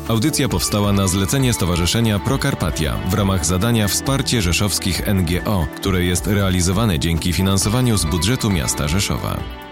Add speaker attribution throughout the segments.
Speaker 1: Audycja powstała na zlecenie Stowarzyszenia Prokarpatia w ramach zadania Wsparcie Rzeszowskich NGO, które jest realizowane dzięki finansowaniu z budżetu miasta Rzeszowa.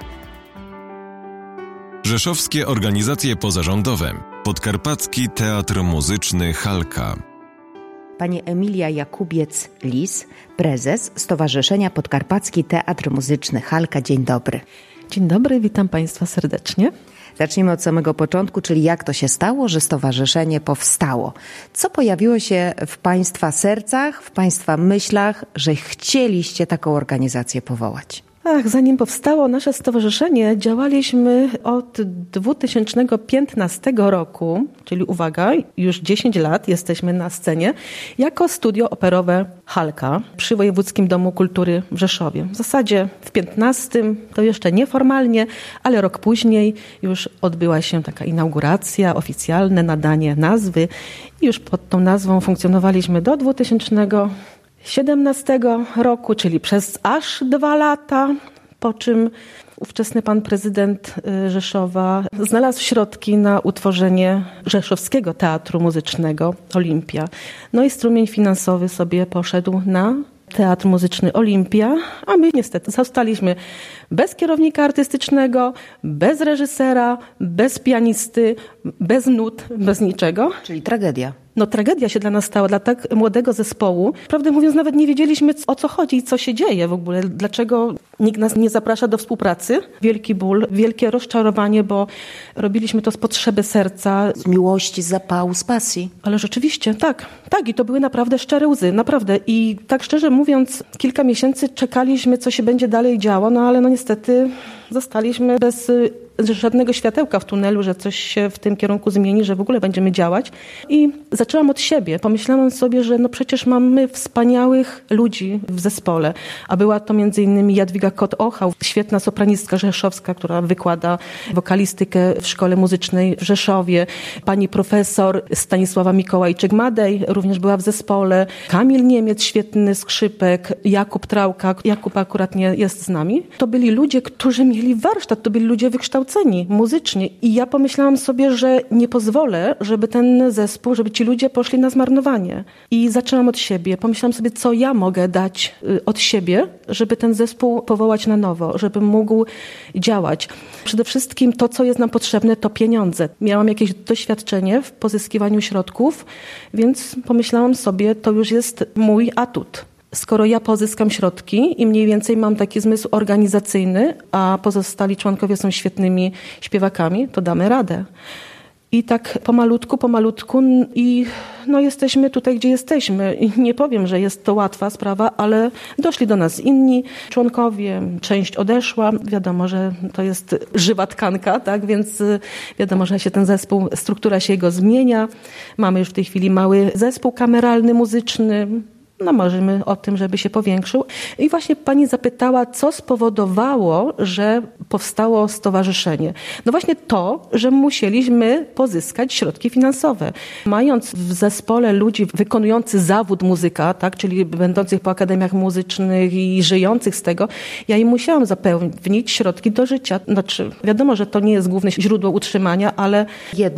Speaker 1: Rzeszowskie organizacje pozarządowe. Podkarpacki Teatr Muzyczny Halka.
Speaker 2: Pani Emilia Jakubiec-Lis, prezes Stowarzyszenia Podkarpacki Teatr Muzyczny Halka. Dzień dobry.
Speaker 3: Dzień dobry, witam Państwa serdecznie.
Speaker 2: Zacznijmy od samego początku, czyli jak to się stało, że stowarzyszenie powstało. Co pojawiło się w Państwa sercach, w Państwa myślach, że chcieliście taką organizację powołać?
Speaker 3: Zanim powstało nasze stowarzyszenie, działaliśmy od 2015 roku, czyli uwaga, już 10 lat jesteśmy na scenie, jako studio operowe Halka przy Wojewódzkim Domu Kultury w Rzeszowie. W zasadzie w 15 to jeszcze nieformalnie, ale rok później już odbyła się taka inauguracja, oficjalne nadanie nazwy i już pod tą nazwą funkcjonowaliśmy do 2017 roku, czyli przez aż 2 lata, po czym ówczesny pan prezydent Rzeszowa znalazł środki na utworzenie Rzeszowskiego Teatru Muzycznego Olimpia. No i strumień finansowy sobie poszedł na Teatr Muzyczny Olimpia, a my niestety zostaliśmy bez kierownika artystycznego, bez reżysera, bez pianisty, bez nut, bez niczego.
Speaker 2: Czyli tragedia.
Speaker 3: No tragedia się dla nas stała, dla tak młodego zespołu. Prawdę mówiąc, nawet nie wiedzieliśmy, o co chodzi i co się dzieje w ogóle. Dlaczego nikt nas nie zaprasza do współpracy. Wielki ból, wielkie rozczarowanie, bo robiliśmy to z potrzeby serca.
Speaker 2: Z miłości, z zapału, z pasji.
Speaker 3: Ale rzeczywiście, tak. I to były naprawdę szczere łzy, naprawdę. I tak szczerze mówiąc, kilka miesięcy czekaliśmy, co się będzie dalej działo, no ale niestety zostaliśmy bez żadnego światełka w tunelu, że coś się w tym kierunku zmieni, że w ogóle będziemy działać. I zaczęłam od siebie. Pomyślałam sobie, że przecież mamy wspaniałych ludzi w zespole. A była to m.in. Jadwiga Kot-Ochał, świetna sopranistka rzeszowska, która wykłada wokalistykę w Szkole Muzycznej w Rzeszowie. Pani profesor Stanisława Mikołajczyk-Madej również była w zespole. Kamil Niemiec, świetny skrzypek. Jakub Trałka. Jakub akurat nie jest z nami. To byli ludzie, którzy mieli warsztat. To byli ludzie wykształceni muzycznie. I ja pomyślałam sobie, że nie pozwolę, żeby ten zespół, żeby ci ludzie poszli na zmarnowanie. I zaczęłam od siebie. Pomyślałam sobie, co ja mogę dać od siebie, żeby ten zespół powołać na nowo, żeby mógł działać. Przede wszystkim to, co jest nam potrzebne, to pieniądze. Miałam jakieś doświadczenie w pozyskiwaniu środków, więc pomyślałam sobie, to już jest mój atut. Skoro ja pozyskam środki i mniej więcej mam taki zmysł organizacyjny, a pozostali członkowie są świetnymi śpiewakami, to damy radę. I tak pomalutku i jesteśmy tutaj, gdzie jesteśmy. I nie powiem, że jest to łatwa sprawa, ale doszli do nas inni członkowie, część odeszła. Wiadomo, że to jest żywa tkanka, tak? Więc wiadomo, że się ten zespół, struktura się jego zmienia. Mamy już w tej chwili mały zespół kameralny, muzyczny. Marzymy o tym, żeby się powiększył. I właśnie pani zapytała, co spowodowało, że powstało stowarzyszenie. No właśnie to, że musieliśmy pozyskać środki finansowe. Mając w zespole ludzi wykonujących zawód muzyka, tak, czyli będących po akademiach muzycznych i żyjących z tego, ja im musiałam zapewnić środki do życia. Znaczy, wiadomo, że to nie jest główne źródło utrzymania, ale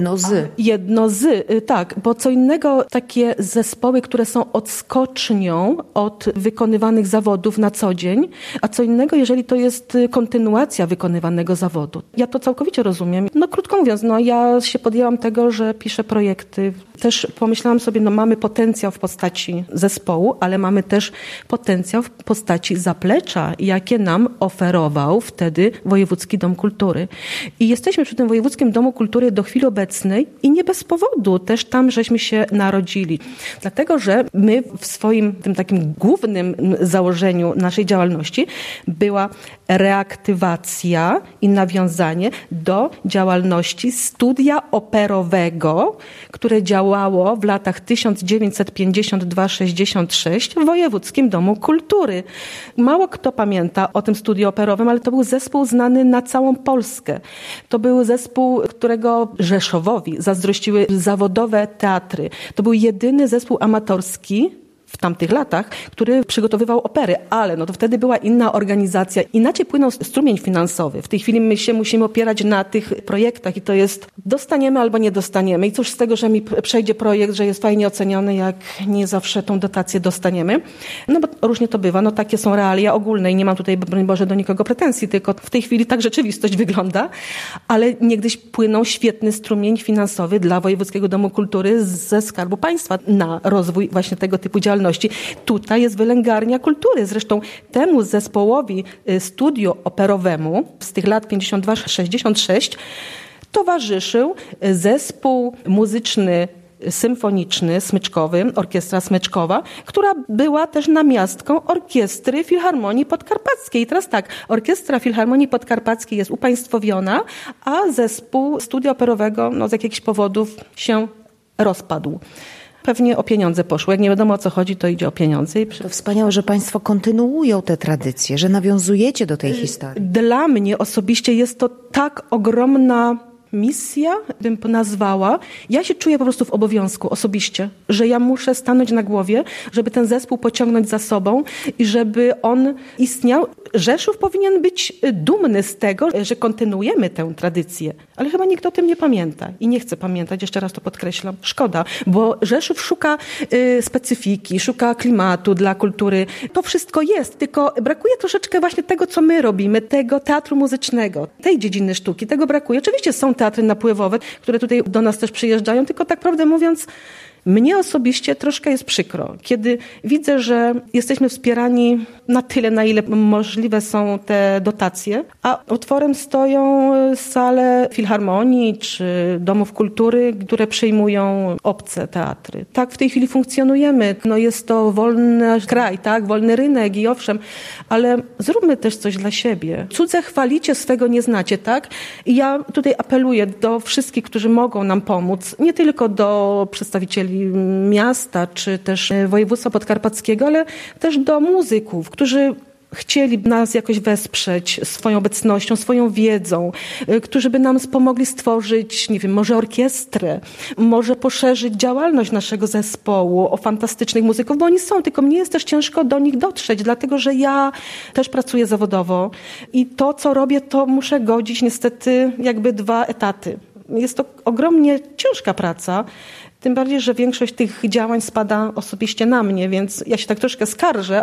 Speaker 3: Jedno z, tak, bo co innego takie zespoły, które są odskocznią od wykonywanych zawodów na co dzień, a co innego, jeżeli to jest kontynuacja wykonywanego zawodu. Ja to całkowicie rozumiem. Krótko mówiąc, ja się podjęłam tego, że piszę projekty. Też pomyślałam sobie, mamy potencjał w postaci zespołu, ale mamy też potencjał w postaci zaplecza, jakie nam oferował wtedy Wojewódzki Dom Kultury. I jesteśmy przy tym Wojewódzkim Domu Kultury do chwili obecnej i nie bez powodu. Też tam żeśmy się narodzili. Dlatego, że my w swoim tym takim głównym założeniu naszej działalności była reaktywacja i nawiązanie do działalności studia operowego, które działało w latach 1952-66 w Wojewódzkim Domu Kultury. Mało kto pamięta o tym studiu operowym, ale to był zespół znany na całą Polskę. To był zespół, którego Rzeszowowi zazdrościły zawodowe teatry. To był jedyny zespół amatorski w tamtych latach, który przygotowywał opery, ale no to wtedy była inna organizacja, inaczej płynął strumień finansowy. W tej chwili my się musimy opierać na tych projektach i to jest dostaniemy albo nie dostaniemy. I cóż z tego, że mi przejdzie projekt, że jest fajnie oceniony, jak nie zawsze tą dotację dostaniemy. No bo różnie to bywa, no takie są realia ogólne i nie mam tutaj, broń Boże, do nikogo pretensji, tylko w tej chwili tak rzeczywistość wygląda, ale niegdyś płynął świetny strumień finansowy dla Wojewódzkiego Domu Kultury ze Skarbu Państwa na rozwój właśnie tego typu działalności. Tutaj jest wylęgarnia kultury. Zresztą temu zespołowi studio operowemu z tych lat 52-66 towarzyszył zespół muzyczny symfoniczny, smyczkowy, orkiestra smyczkowa, która była też namiastką Orkiestry Filharmonii Podkarpackiej. I teraz tak, Orkiestra Filharmonii Podkarpackiej jest upaństwowiona, a zespół studia operowego z jakichś powodów się rozpadł. Pewnie o pieniądze poszło. Jak nie wiadomo, o co chodzi, to idzie o pieniądze.
Speaker 2: To wspaniałe, że państwo kontynuują te tradycje, że nawiązujecie do tej historii.
Speaker 3: Dla mnie osobiście jest to tak ogromna misja, bym nazwała. Ja się czuję po prostu w obowiązku osobiście, że ja muszę stanąć na głowie, żeby ten zespół pociągnąć za sobą i żeby on istniał. Rzeszów powinien być dumny z tego, że kontynuujemy tę tradycję. Ale chyba nikt o tym nie pamięta i nie chce pamiętać, jeszcze raz to podkreślam. Szkoda, bo Rzeszów szuka specyfiki, szuka klimatu dla kultury. To wszystko jest, tylko brakuje troszeczkę właśnie tego, co my robimy, tego teatru muzycznego, tej dziedziny sztuki. Tego brakuje. Oczywiście są teatry napływowe, które tutaj do nas też przyjeżdżają, tylko tak prawdę mówiąc, mnie osobiście troszkę jest przykro, kiedy widzę, że jesteśmy wspierani na tyle, na ile możliwe są te dotacje, a otworem stoją sale filharmonii czy domów kultury, które przyjmują obce teatry. Tak w tej chwili funkcjonujemy. Jest to wolny kraj, tak, wolny rynek i owszem, ale zróbmy też coś dla siebie. Cudze chwalicie, swego nie znacie, tak? I ja tutaj apeluję do wszystkich, którzy mogą nam pomóc, nie tylko do przedstawicieli miasta, czy też województwa podkarpackiego, ale też do muzyków, którzy chcieli nas jakoś wesprzeć swoją obecnością, swoją wiedzą, którzy by nam pomogli stworzyć, nie wiem, może orkiestrę, może poszerzyć działalność naszego zespołu o fantastycznych muzyków, bo oni są, tylko mnie jest też ciężko do nich dotrzeć, dlatego że ja też pracuję zawodowo i to, co robię, to muszę godzić niestety jakby 2 etaty. Jest to ogromnie ciężka praca. Tym bardziej, że większość tych działań spada osobiście na mnie, więc ja się tak troszkę skarżę,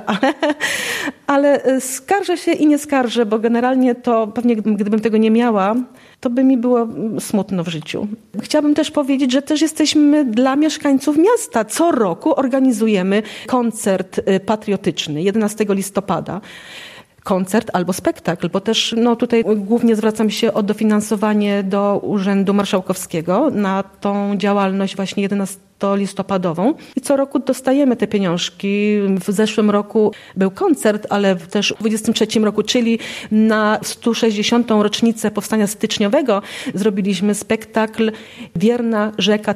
Speaker 3: ale skarżę się i nie skarżę, bo generalnie to pewnie gdybym tego nie miała, to by mi było smutno w życiu. Chciałabym też powiedzieć, że też jesteśmy dla mieszkańców miasta. Co roku organizujemy koncert patriotyczny 11 listopada. Koncert albo spektakl, bo też tutaj głównie zwracam się o dofinansowanie do Urzędu Marszałkowskiego na tą działalność właśnie 11-listopadową. I co roku dostajemy te pieniążki. W zeszłym roku był koncert, ale też w 23 roku, czyli na 160. rocznicę Powstania Styczniowego zrobiliśmy spektakl Wierna rzeka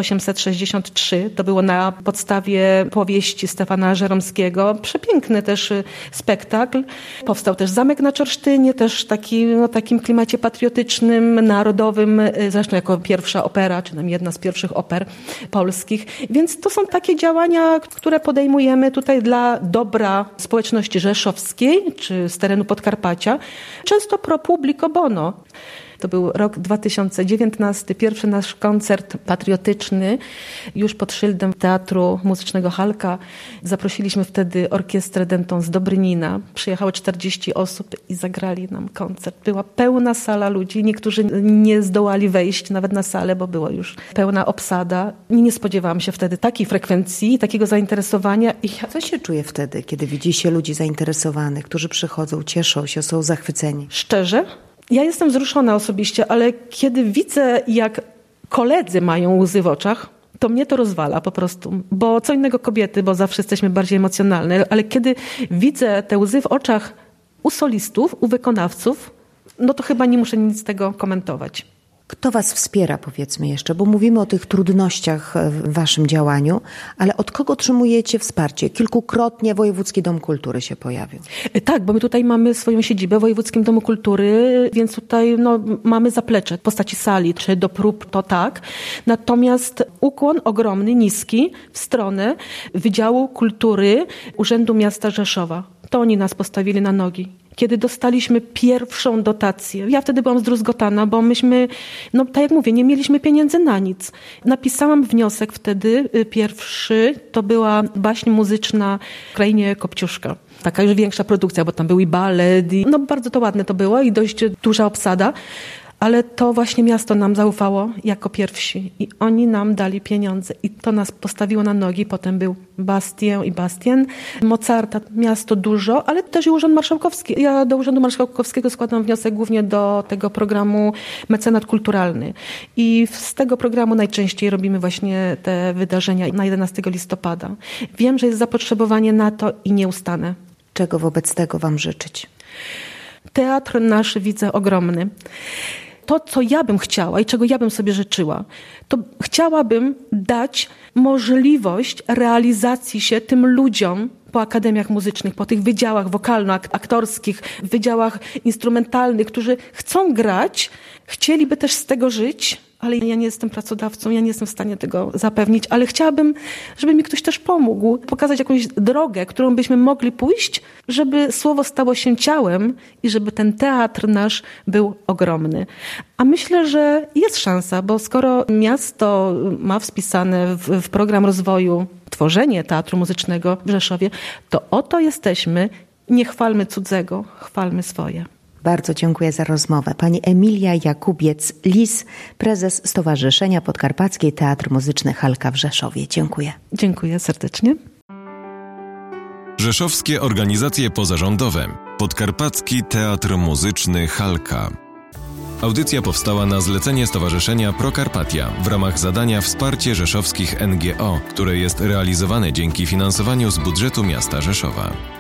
Speaker 3: 1863. To było na podstawie powieści Stefana Żeromskiego. Przepiękny też spektakl. Powstał też Zamek na Czorsztynie, też takim klimacie patriotycznym, narodowym, zresztą jako pierwsza opera, czy tam jedna z pierwszych oper polskich. Więc to są takie działania, które podejmujemy tutaj dla dobra społeczności rzeszowskiej, czy z terenu Podkarpacia. Często pro publico bono. To był rok 2019, pierwszy nasz koncert patriotyczny, już pod szyldem Teatru Muzycznego Halka. Zaprosiliśmy wtedy orkiestrę dętą z Dobrynina. Przyjechało 40 osób i zagrali nam koncert. Była pełna sala ludzi, niektórzy nie zdołali wejść nawet na salę, bo była już pełna obsada. Nie spodziewałam się wtedy takiej frekwencji, takiego zainteresowania.
Speaker 2: Co się czuje wtedy, kiedy widzi się ludzi zainteresowanych, którzy przychodzą, cieszą się, są zachwyceni?
Speaker 3: Szczerze? Ja jestem wzruszona osobiście, ale kiedy widzę, jak koledzy mają łzy w oczach, to mnie to rozwala po prostu. Bo co innego kobiety, bo zawsze jesteśmy bardziej emocjonalne, ale kiedy widzę te łzy w oczach u solistów, u wykonawców, to chyba nie muszę nic z tego komentować.
Speaker 2: Kto was wspiera, powiedzmy jeszcze, bo mówimy o tych trudnościach w waszym działaniu, ale od kogo otrzymujecie wsparcie? Kilkukrotnie Wojewódzki Dom Kultury się pojawił.
Speaker 3: Tak, bo my tutaj mamy swoją siedzibę w Wojewódzkim Domu Kultury, więc tutaj mamy zaplecze w postaci sali, czy do prób, to tak. Natomiast ukłon ogromny, niski w stronę Wydziału Kultury Urzędu Miasta Rzeszowa. To oni nas postawili na nogi. Kiedy dostaliśmy pierwszą dotację, ja wtedy byłam zdruzgotana, bo myśmy, tak jak mówię, nie mieliśmy pieniędzy na nic. Napisałam wniosek wtedy, pierwszy, to była baśń muzyczna w Krainie Kopciuszka. Taka już większa produkcja, bo tam był i balet, i bardzo to ładne to było i dość duża obsada. Ale to właśnie miasto nam zaufało jako pierwsi i oni nam dali pieniądze i to nas postawiło na nogi. Potem był Bastien, Mozarta, miasto dużo, ale też i Urząd Marszałkowski. Ja do Urzędu Marszałkowskiego składam wniosek głównie do tego programu Mecenat Kulturalny i z tego programu najczęściej robimy właśnie te wydarzenia na 11 listopada. Wiem, że jest zapotrzebowanie na to i nie ustanę.
Speaker 2: Czego wobec tego wam życzyć?
Speaker 3: Teatr nasz widzę ogromny. To, co ja bym chciała i czego ja bym sobie życzyła, to chciałabym dać możliwość realizacji się tym ludziom po akademiach muzycznych, po tych wydziałach wokalno-aktorskich, wydziałach instrumentalnych, którzy chcą grać, chcieliby też z tego żyć, ale ja nie jestem pracodawcą, ja nie jestem w stanie tego zapewnić, ale chciałabym, żeby mi ktoś też pomógł, pokazać jakąś drogę, którą byśmy mogli pójść, żeby słowo stało się ciałem i żeby ten teatr nasz był ogromny. A myślę, że jest szansa, bo skoro miasto ma wpisane w program rozwoju tworzenie teatru muzycznego w Rzeszowie, to oto jesteśmy, nie chwalmy cudzego, chwalmy swoje.
Speaker 2: Bardzo dziękuję za rozmowę. Pani Emilia Jakubiec-Lis, prezes Stowarzyszenia Podkarpackiej Teatr Muzyczny Halka w Rzeszowie. Dziękuję.
Speaker 3: Dziękuję serdecznie.
Speaker 1: Rzeszowskie organizacje pozarządowe. Podkarpacki Teatr Muzyczny Halka. Audycja powstała na zlecenie Stowarzyszenia Prokarpatia w ramach zadania Wsparcie rzeszowskich NGO, które jest realizowane dzięki finansowaniu z budżetu miasta Rzeszowa.